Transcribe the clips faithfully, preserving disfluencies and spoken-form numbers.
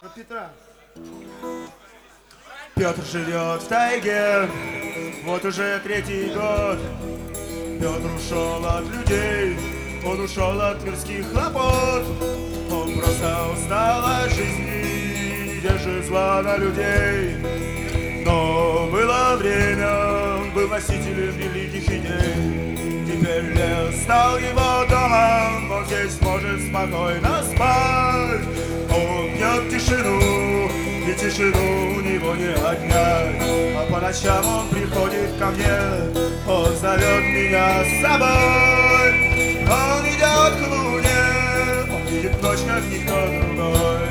Про Петра. Петр живет в тайге, вот уже третий год. Петр ушел от людей, он ушел от мирских хлопот. Он просто устал от жизни, не держит зла на людей. Но было время, он был носителем великих идей. Теперь лес стал его домом, он здесь может спокойно спать. Он пьет тишину, и тишину у него не отнять. А по ночам он приходит ко мне, он зовет меня с собой. Он идет к луне, он видит ночь, как никто другой.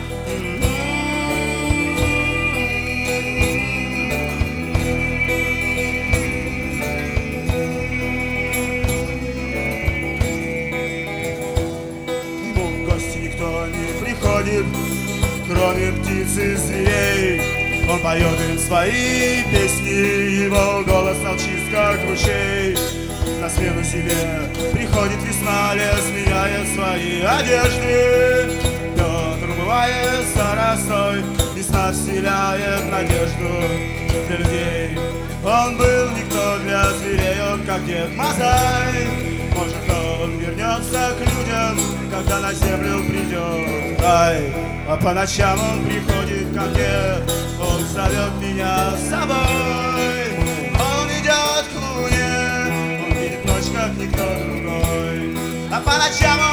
Ему в гости никто не приходит, кроме птиц и зверей. Он поет им свои песни, его голос стал чист, как ручей. На смену себе приходит весна, лес меняет свои одежды. Петр умывается росой, весна вселяет надежду для людей. Он был никто для зверей, он как Дед Мазай. Может, он вернется к людям, когда на землю придет рай. А по ночам он приходит ко мне, он зовет меня с собой. Он идет к луне, он видит ночь, как никто другой. А по ночам он